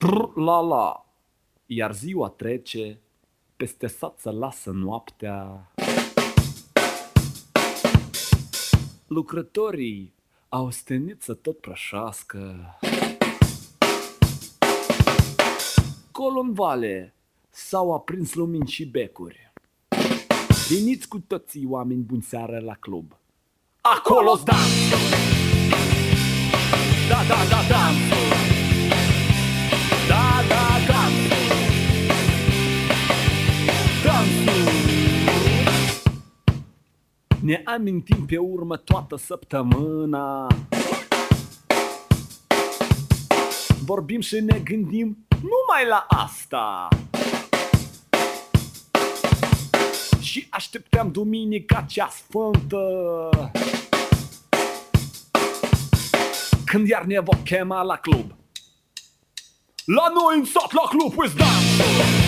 La, iar ziua trece, peste sat se lasă noaptea. Lucrătorii au stenit să tot prășească. Colo în vale s-au aprins lumini și becuri. Veniți cu toții, oameni buni, seară la club. Acolo-s dansul! Da, dansul! Da, dansul! Dansul! Ne amintim pe urmă toată săptămâna. Vorbim și ne gândim numai la asta. Și așteptăm duminica cea sfântă, când iar ne vom chema la club. La noi în sat, la club, îți dansul!